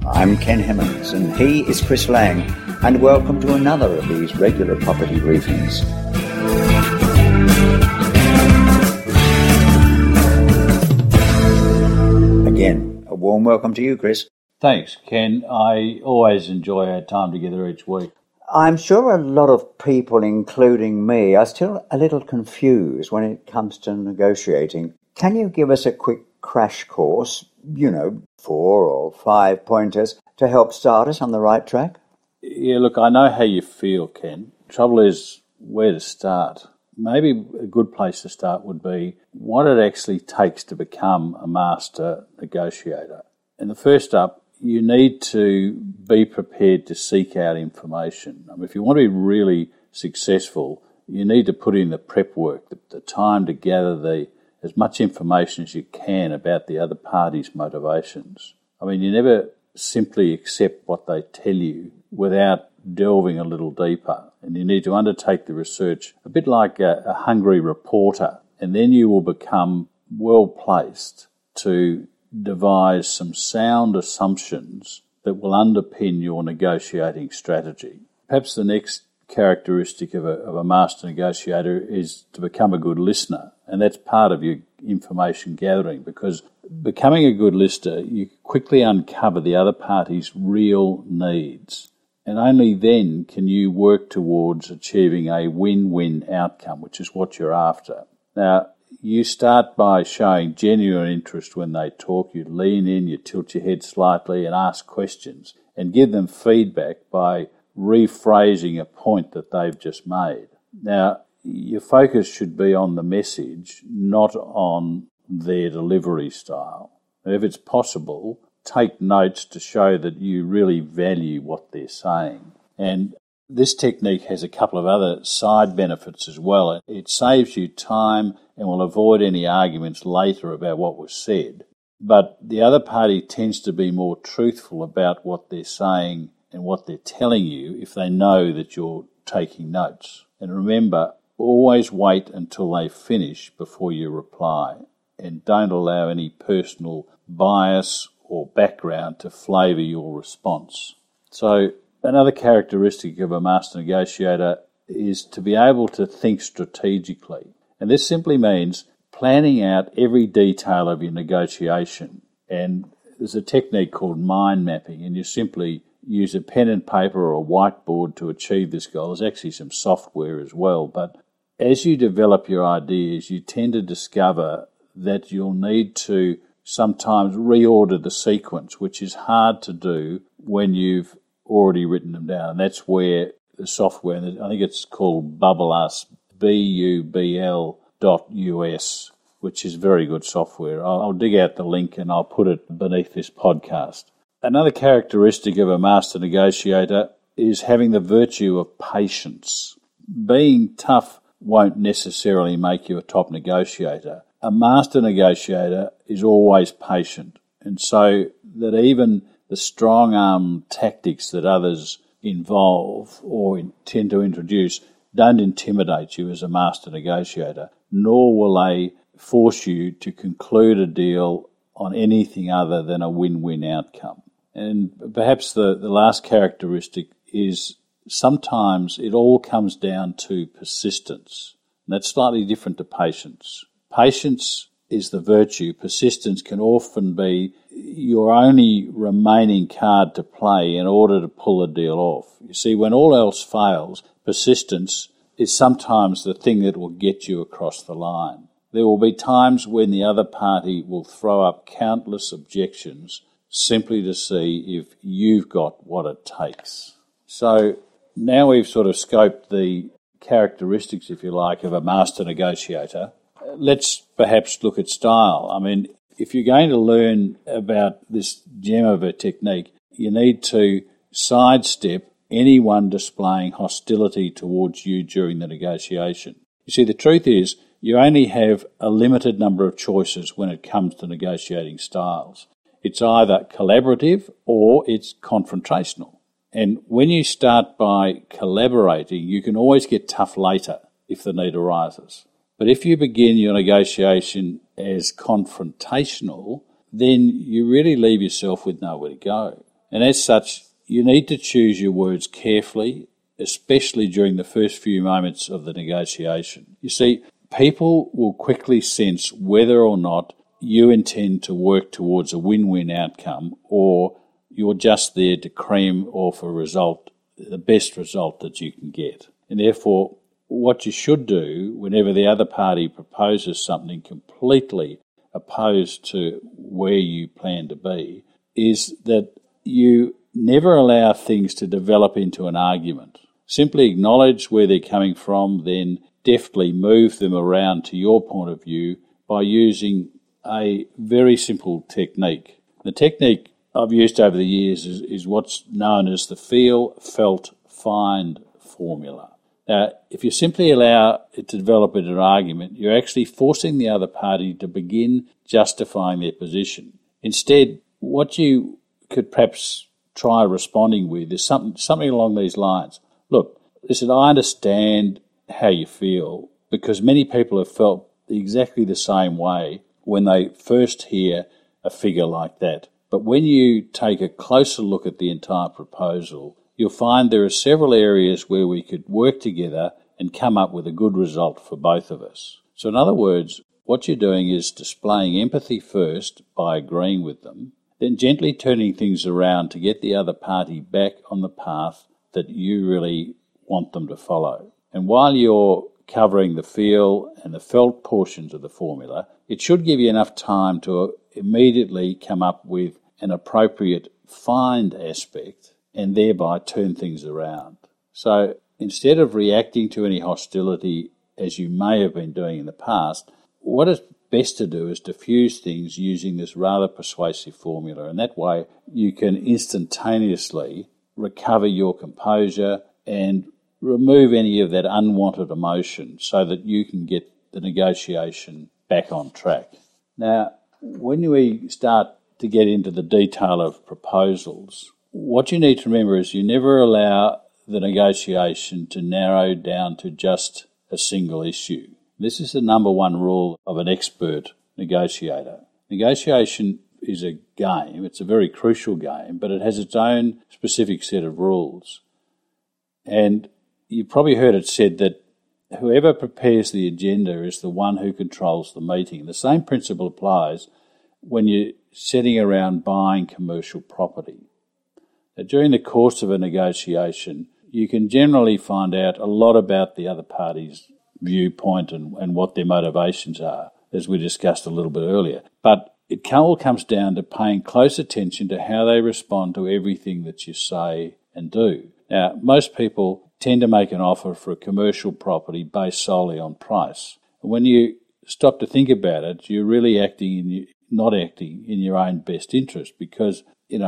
I'm Ken Hemmings and he is Chris Lang, and welcome to another of these regular property briefings. Again, a warm welcome to you, Chris. Thanks, Ken. I always enjoy our time together each week. I'm sure a lot of people, including me, are still a little confused when it comes to negotiating. Can you give us a quick crash course, 4 or 5 pointers to help start us on the right track? Yeah, look, I know how you feel, Ken. Trouble is where to start. Maybe a good place to start would be what it actually takes to become a master negotiator. And the first up, you need to be prepared to seek out information. I mean, if you want to be really successful, you need to put in the prep work, the time to gather as much information as you can about the other party's motivations. I mean, you never simply accept what they tell you without delving a little deeper. And you need to undertake the research a bit like a hungry reporter, and then you will become well placed to devise some sound assumptions that will underpin your negotiating strategy. Perhaps the next characteristic of a master negotiator is to become a good listener, and that's part of your information gathering, because becoming a good listener, you quickly uncover the other party's real needs, and only then can you work towards achieving a win-win outcome, which is what you're after. Now, you start by showing genuine interest when they talk. You lean in, you tilt your head slightly and ask questions and give them feedback by rephrasing a point that they've just made. Now, your focus should be on the message, not on their delivery style. And if it's possible, take notes to show that you really value what they're saying. And this technique has a couple of other side benefits as well. It saves you time and will avoid any arguments later about what was said. But the other party tends to be more truthful about what they're saying and what they're telling you if they know that you're taking notes. And remember, always wait until they finish before you reply, and don't allow any personal bias or background to flavour your response. So another characteristic of a master negotiator is to be able to think strategically. And this simply means planning out every detail of your negotiation. And there's a technique called mind mapping, and you simply use a pen and paper or a whiteboard to achieve this goal. There's actually some software as well, but as you develop your ideas, you tend to discover that you'll need to sometimes reorder the sequence, which is hard to do when you've already written them down. And that's where the software, I think it's called Bubble.us, BUBL.US, which is very good software. I'll dig out the link and I'll put it beneath this podcast. Another characteristic of a master negotiator is having the virtue of patience. Being tough won't necessarily make you a top negotiator. A master negotiator is always patient, and so that even the strong-arm tactics that others involve or tend to introduce don't intimidate you as a master negotiator, nor will they force you to conclude a deal on anything other than a win-win outcome. And perhaps the last characteristic is sometimes it all comes down to persistence. And that's slightly different to patience. Patience is the virtue. Persistence can often be your only remaining card to play in order to pull a deal off. You see, when all else fails, persistence is sometimes the thing that will get you across the line. There will be times when the other party will throw up countless objections simply to see if you've got what it takes. So now we've sort of scoped the characteristics, if you like, of a master negotiator. Let's perhaps look at style. I mean, if you're going to learn about this gem of a technique, you need to sidestep anyone displaying hostility towards you during the negotiation. You see, the truth is you only have a limited number of choices when it comes to negotiating styles. It's either collaborative or it's confrontational. And when you start by collaborating, you can always get tough later if the need arises. But if you begin your negotiation as confrontational, then you really leave yourself with nowhere to go. And as such, you need to choose your words carefully, especially during the first few moments of the negotiation. You see, people will quickly sense whether or not you intend to work towards a win-win outcome or you're just there to cream off a result, the best result that you can get. And therefore, what you should do whenever the other party proposes something completely opposed to where you plan to be is that you never allow things to develop into an argument. Simply acknowledge where they're coming from, then deftly move them around to your point of view by using a very simple technique. The technique I've used over the years is what's known as the feel, felt, find formula. Now, if you simply allow it to develop into an argument, you're actually forcing the other party to begin justifying their position. Instead, what you could perhaps try responding with is something along these lines. Look, listen, I understand how you feel because many people have felt exactly the same way when they first hear a figure like that. But when you take a closer look at the entire proposal, you'll find there are several areas where we could work together and come up with a good result for both of us. So in other words, what you're doing is displaying empathy first by agreeing with them, then gently turning things around to get the other party back on the path that you really want them to follow. And while you're covering the feel and the felt portions of the formula, it should give you enough time to immediately come up with an appropriate find aspect and thereby turn things around. So instead of reacting to any hostility as you may have been doing in the past, what is best to do is diffuse things using this rather persuasive formula, and that way you can instantaneously recover your composure and remove any of that unwanted emotion so that you can get the negotiation back on track. Now, when we start to get into the detail of proposals, what you need to remember is you never allow the negotiation to narrow down to just a single issue. This is the number one rule of an expert negotiator. Negotiation is a game, it's a very crucial game, but it has its own specific set of rules. And you've probably heard it said that whoever prepares the agenda is the one who controls the meeting. The same principle applies when you're sitting around buying commercial property. Now, during the course of a negotiation, you can generally find out a lot about the other party's viewpoint and what their motivations are, as we discussed a little bit earlier. But it all comes down to paying close attention to how they respond to everything that you say and do. Now, most people tend to make an offer for a commercial property based solely on price. And when you stop to think about it, you're really not acting in your own best interest because,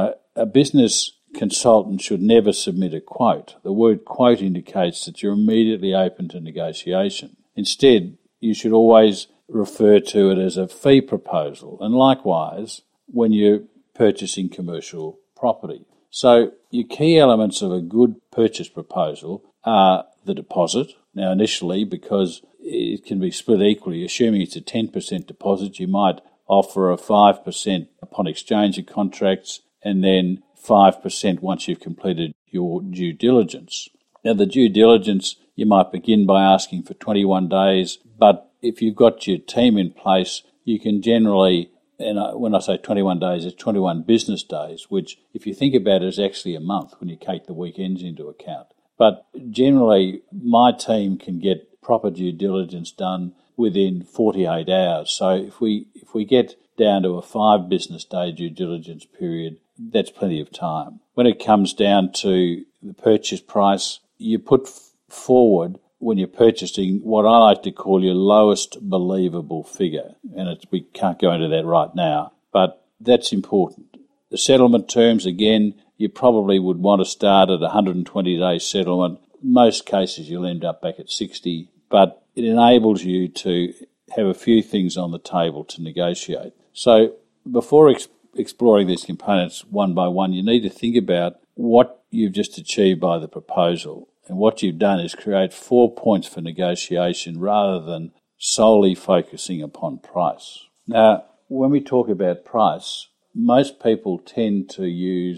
a business consultant should never submit a quote. The word quote indicates that you're immediately open to negotiation. Instead, you should always refer to it as a fee proposal, and likewise when you're purchasing commercial property. So your key elements of a good purchase proposal are the deposit. Now initially, because it can be split equally, assuming it's a 10% deposit, you might offer a 5% upon exchange of contracts and then 5% once you've completed your due diligence. Now the due diligence, you might begin by asking for 21 days, but if you've got your team in place, you can generally, and when I say 21 days, it's 21 business days, which if you think about it is actually a month when you take the weekends into account. But generally, my team can get proper due diligence done within 48 hours. So if we get down to a 5 business day due diligence period, that's plenty of time. When it comes down to the purchase price, you put forward when you're purchasing what I like to call your lowest believable figure. And we can't go into that right now, but that's important. The settlement terms, again, you probably would want to start at 120-day settlement. Most cases you'll end up back at 60, but it enables you to have a few things on the table to negotiate. So before exploring these components one by one, you need to think about what you've just achieved by the proposal. And what you've done is create 4 points for negotiation rather than solely focusing upon price. Now, when we talk about price, most people tend to use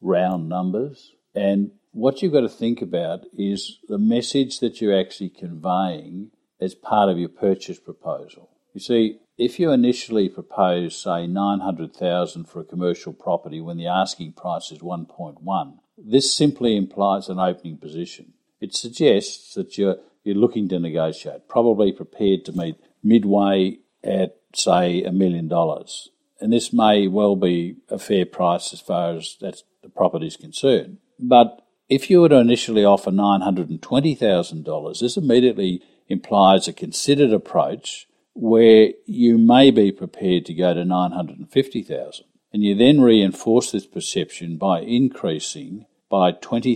round numbers. And what you've got to think about is the message that you're actually conveying as part of your purchase proposal. You see, if you initially propose, say, $900,000 for a commercial property when the asking price is 1.1, this simply implies an opening position. It suggests that you're looking to negotiate, probably prepared to meet midway at, say, $1 million. And this may well be a fair price as far as the property is concerned. But if you were to initially offer $920,000, this immediately implies a considered approach where you may be prepared to go to $950,000. And you then reinforce this perception by increasing by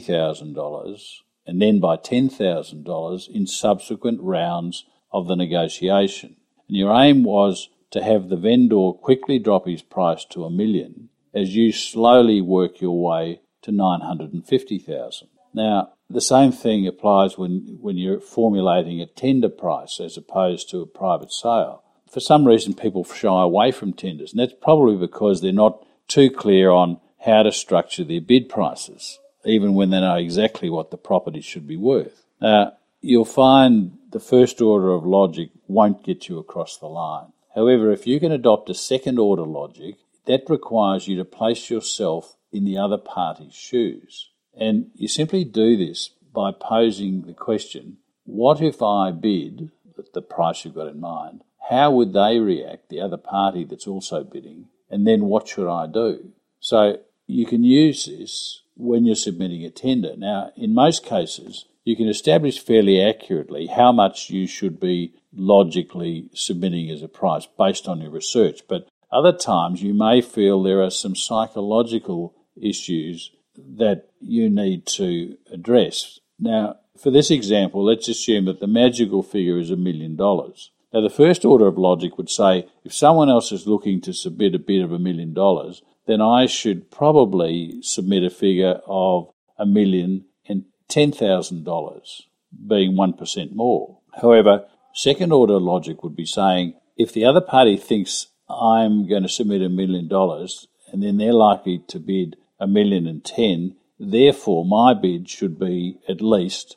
$20,000 and then by $10,000 in subsequent rounds of the negotiation. And your aim was to have the vendor quickly drop his price to $1 million as you slowly work your way to $950,000. Now, the same thing applies when you're formulating a tender price as opposed to a private sale. For some reason, people shy away from tenders, and that's probably because they're not too clear on how to structure their bid prices, even when they know exactly what the property should be worth. Now, you'll find the first order of logic won't get you across the line. However, if you can adopt a second order logic, that requires you to place yourself in the other party's shoes. And you simply do this by posing the question, what if I bid at the price you've got in mind? How would they react, the other party that's also bidding? And then what should I do? So you can use this when you're submitting a tender. Now, in most cases, you can establish fairly accurately how much you should be logically submitting as a price based on your research. But other times you may feel there are some psychological issues that you need to address. Now, for this example, let's assume that the magical figure is $1 million. Now, the first order of logic would say, if someone else is looking to submit a bid of $1 million, then I should probably submit a figure of $1,010,000, being 1% more. However, second order logic would be saying, if the other party thinks I'm going to submit $1 million and then they're likely to bid $1,010,000, therefore my bid should be at least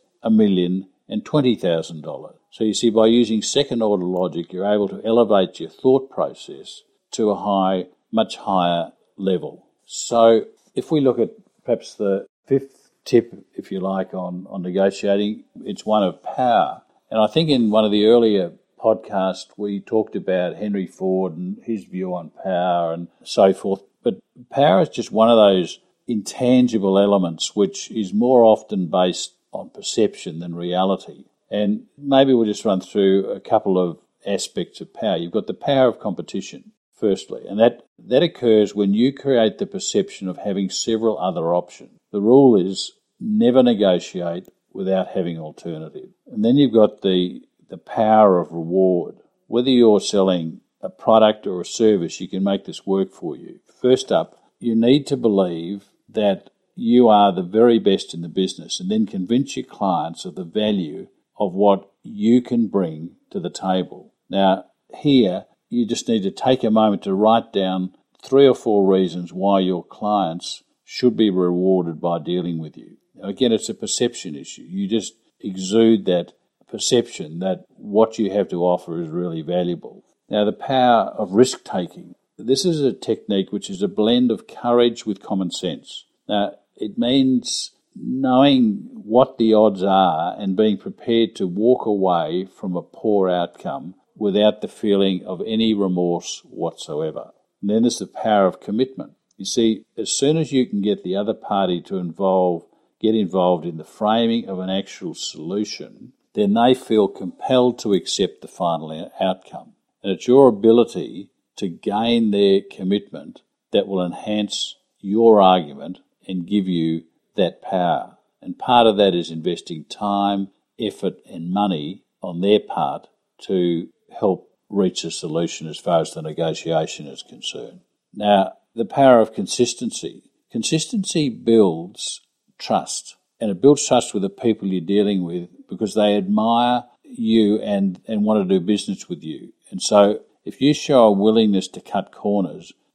$1,020,000. So you see, by using second order logic, you're able to elevate your thought process to a much higher level. So if we look at perhaps the fifth tip, if you like, on negotiating, it's one of power. And I think in one of the earlier podcasts we talked about Henry Ford and his view on power and so forth. But power is just one of those intangible elements which is more often based on perception than reality. And maybe we'll just run through a couple of aspects of power. You've got the power of competition, firstly, and that occurs when you create the perception of having several other options. The rule is never negotiate without having alternative. And then you've got the power of reward. Whether you're selling a product or a service, you can make this work for you. First up, you need to believe that you are the very best in the business and then convince your clients of the value of what you can bring to the table. Now, here, you just need to take a moment to write down 3 or 4 reasons why your clients should be rewarded by dealing with you. Now, again, it's a perception issue. You just exude that perception that what you have to offer is really valuable. Now, the power of risk-taking. This is a technique which is a blend of courage with common sense. Now, it means knowing what the odds are and being prepared to walk away from a poor outcome without the feeling of any remorse whatsoever. And then there's the power of commitment. You see, as soon as you can get the other party to get involved in the framing of an actual solution, then they feel compelled to accept the final outcome. And it's your ability to gain their commitment that will enhance your argument and give you that power. And part of that is investing time, effort and money on their part to help reach a solution as far as the negotiation is concerned. Now, the power of consistency. Consistency builds trust, and it builds trust with the people you're dealing with because they admire you and want to do business with you. And so if you show a willingness to cut corners,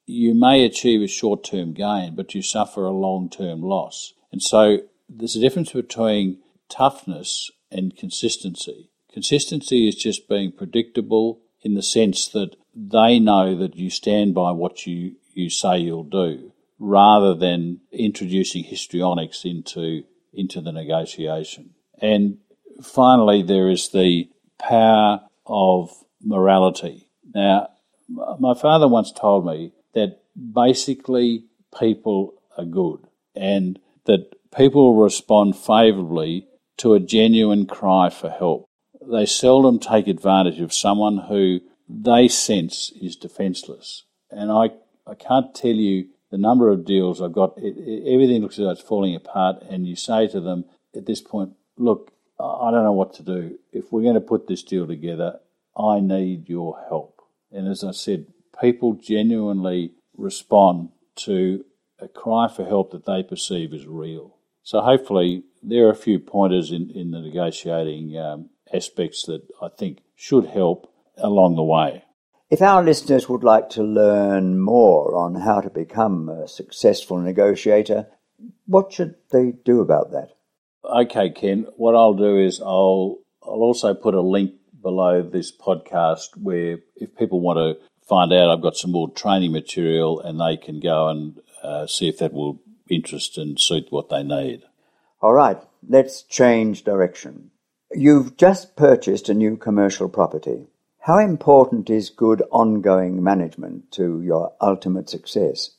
you may achieve a short-term gain, but you suffer a long-term loss. And so there's a difference between toughness and consistency. Consistency is just being predictable in the sense that they know that you stand by what you say you'll do, rather than introducing histrionics into the negotiation. And finally, there is the power of morality. Now, my father once told me that basically people are good and that people respond favourably to a genuine cry for help. They seldom take advantage of someone who they sense is defenceless. And I can't tell you the number of deals I've got. Everything looks as though it's falling apart, and you say to them at this point, look, I don't know what to do. If we're going to put this deal together, I need your help. And as I said, people genuinely respond to a cry for help that they perceive as real. So hopefully there are a few pointers in the negotiating aspects that I think should help along the way. If our listeners would like to learn more on how to become a successful negotiator, what should they do about that? Okay, Ken, what I'll do is I'll also put a link below this podcast where if people want to find out, I've got some more training material and they can go and see if that will interest and suit what they need. All right, let's change direction. You've just purchased a new commercial property. How important is good ongoing management to your ultimate success?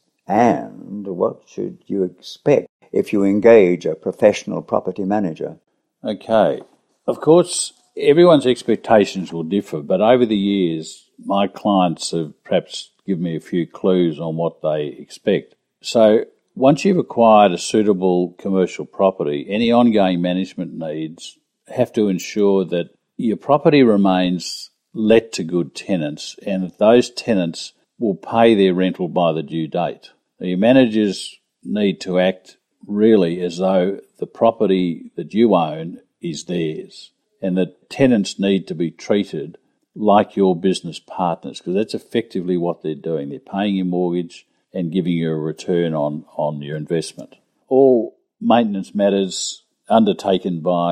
And what should you expect if you engage a professional property manager? Okay. Of course, everyone's expectations will differ, but over the years, my clients have perhaps given me a few clues on what they expect. So once you've acquired a suitable commercial property, any ongoing management needs have to ensure that your property remains let to good tenants and that those tenants will pay their rental by the due date. Now, your managers need to act really as though the property that you own is theirs and that tenants need to be treated like your business partners, because that's effectively what they're doing. They're paying your mortgage and giving you a return on your investment. All maintenance matters undertaken by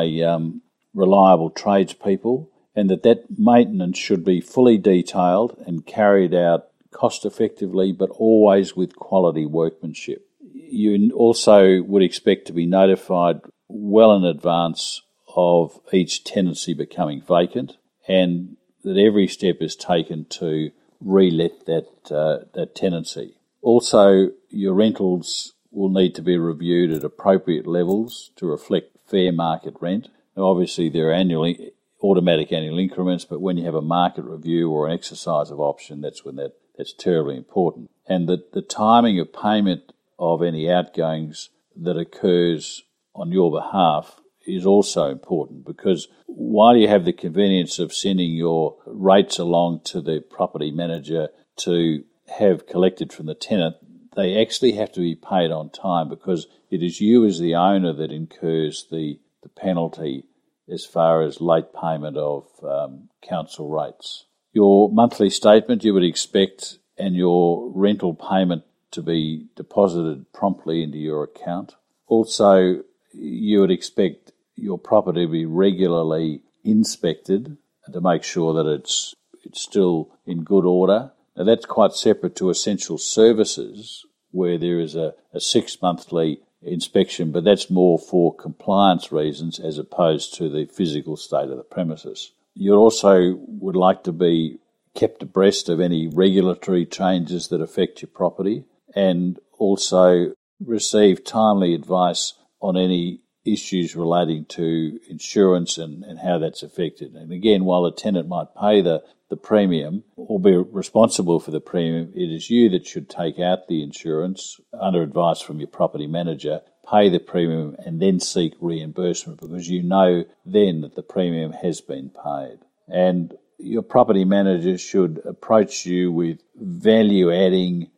reliable tradespeople, and that maintenance should be fully detailed and carried out cost effectively, but always with quality workmanship. You also would expect to be notified well in advance of each tenancy becoming vacant, and that every step is taken to re-let that tenancy. Also, your rentals will need to be reviewed at appropriate levels to reflect fair market rent. Now, obviously, there are automatic annual increments, but when you have a market review or an exercise of option, that's when that's terribly important. And the timing of payment of any outgoings that occurs on your behalf is also important, because while you have the convenience of sending your rates along to the property manager to have collected from the tenant, they actually have to be paid on time, because it is you as the owner that incurs the penalty as far as late payment of council rates. Your monthly statement you would expect, and your rental payment to be deposited promptly into your account. Also, you would expect your property to be regularly inspected to make sure that it's still in good order. Now, that's quite separate to essential services, where there is a 6-monthly inspection, but that's more for compliance reasons as opposed to the physical state of the premises. You also would like to be kept abreast of any regulatory changes that affect your property, and also receive timely advice on any issues relating to insurance and how that's affected. And again, while the tenant might pay the premium or be responsible for the premium, it is you that should take out the insurance under advice from your property manager, pay the premium and then seek reimbursement, because you know then that the premium has been paid. And your property manager should approach you with value-adding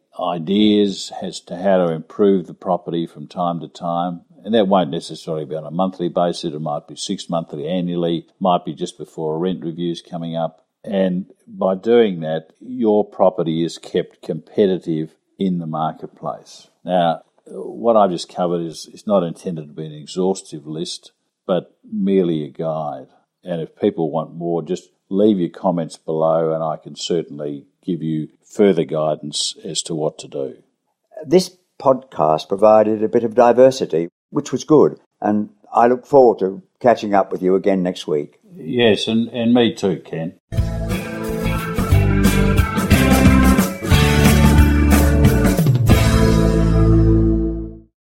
ideas as to how to improve the property from time to time. And that won't necessarily be on a monthly basis. It might be 6 monthly, annually, might be just before a rent review is coming up. And by doing that, your property is kept competitive in the marketplace. Now, what I've just covered is not intended to be an exhaustive list, but merely a guide. And if people want more, just leave your comments below and I can certainly give you further guidance as to what to do. This podcast provided a bit of diversity, which was good, and I look forward to catching up with you again next week. Yes, and me too, Ken.